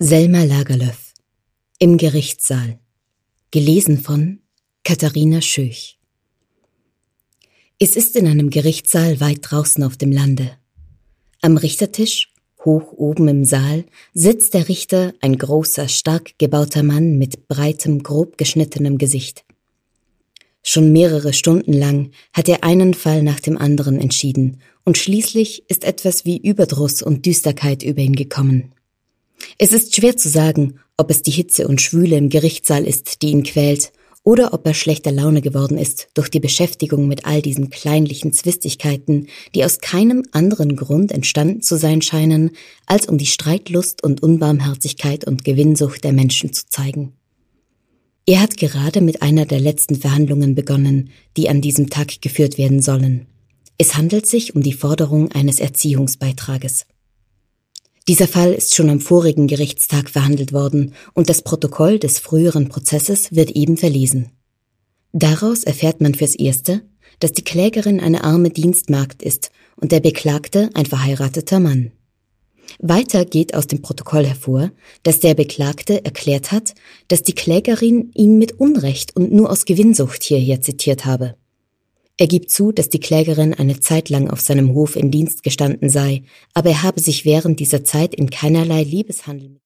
Selma Lagerlöf im Gerichtssaal. Gelesen von Katharina Schöch. Es ist in einem Gerichtssaal weit draußen auf dem Lande. Am Richtertisch, hoch oben im Saal, sitzt der Richter, ein großer, stark gebauter Mann mit breitem, grob geschnittenem Gesicht. Schon mehrere Stunden lang hat er einen Fall nach dem anderen entschieden und schließlich ist etwas wie Überdruss und Düsterkeit über ihn gekommen. Es ist schwer zu sagen, ob es die Hitze und Schwüle im Gerichtssaal ist, die ihn quält, oder ob er schlechter Laune geworden ist durch die Beschäftigung mit all diesen kleinlichen Zwistigkeiten, die aus keinem anderen Grund entstanden zu sein scheinen, als um die Streitlust und Unbarmherzigkeit und Gewinnsucht der Menschen zu zeigen. Er hat gerade mit einer der letzten Verhandlungen begonnen, die an diesem Tag geführt werden sollen. Es handelt sich um die Forderung eines Erziehungsbeitrages. Dieser Fall ist schon am vorigen Gerichtstag verhandelt worden und das Protokoll des früheren Prozesses wird eben verlesen. Daraus erfährt man fürs Erste, dass die Klägerin eine arme Dienstmagd ist und der Beklagte ein verheirateter Mann. Weiter geht aus dem Protokoll hervor, dass der Beklagte erklärt hat, dass die Klägerin ihn mit Unrecht und nur aus Gewinnsucht hierher zitiert habe. Er gibt zu, dass die Klägerin eine Zeit lang auf seinem Hof in Dienst gestanden sei, aber er habe sich während dieser Zeit in keinerlei Liebeshandel